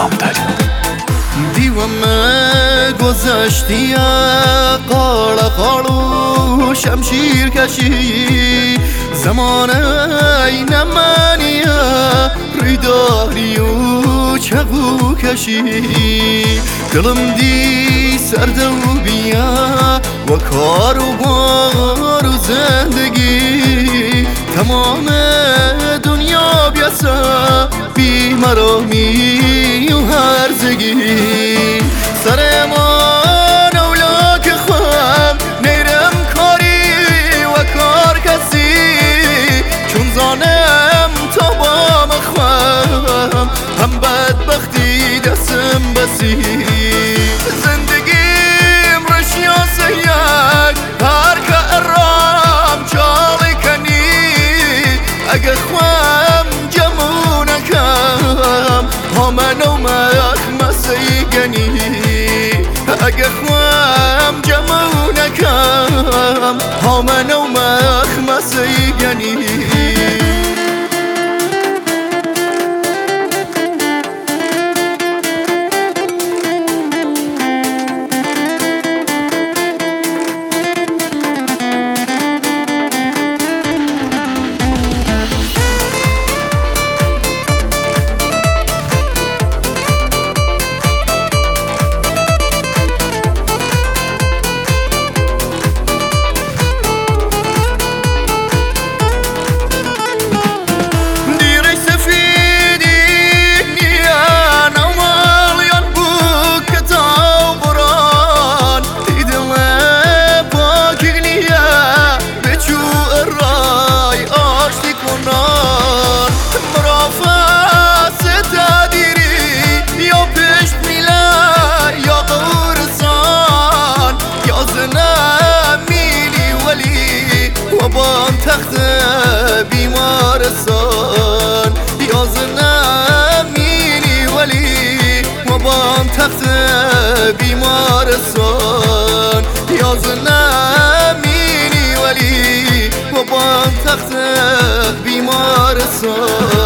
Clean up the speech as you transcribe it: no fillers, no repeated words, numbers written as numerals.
دیوامه گذشتی قالا قالو شمشیر کشی زمانه این منیه ریداری و چقو کشی دلم دی سرده و بیا و کار و بار و زندگی تمام دنیا بیاسا بیمرامی و هرزگی سر من اولا که خواهم نیرم کاری و کار کسی چون زانم تا با مخواهم هم بدبختی دستم بسی زندگیم رشیاس یک هر که ارام چالی کنی اگه خواهم جمعو نکم همانو مخمسی گنی اگه خواهم جمعو نکم همانو مخمسی گنی بان تخت بیمارستان یازنه میری ولی و بان تخت بیمارستان یازنه میری ولی و بان تخت بیمارستان